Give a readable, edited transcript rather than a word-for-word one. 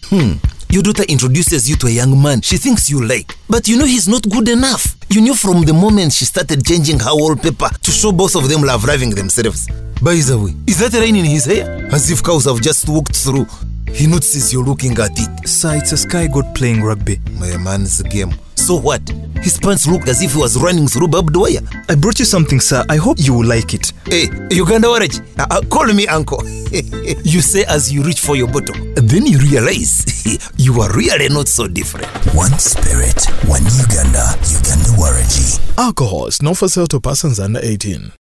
Your daughter introduces you to a young man she thinks you like, but you know he's not good enough. You knew from the moment she started changing her wallpaper to show both of them love-raving themselves. By the way, is that rain in his hair? As if cows have just walked through. He notices you're looking at it. Sir, it's a sky god playing rugby. My man's game. So what? His pants looked as if he was running through barbed wire. I brought you something, sir. I hope you will like it. Hey, Uganda Waraj, call me uncle. You say as you reach for your bottle. Then you realize you are really not so different. One spirit, one Uganda, Uganda Waraj. Alcohol is not for sale to persons under 18.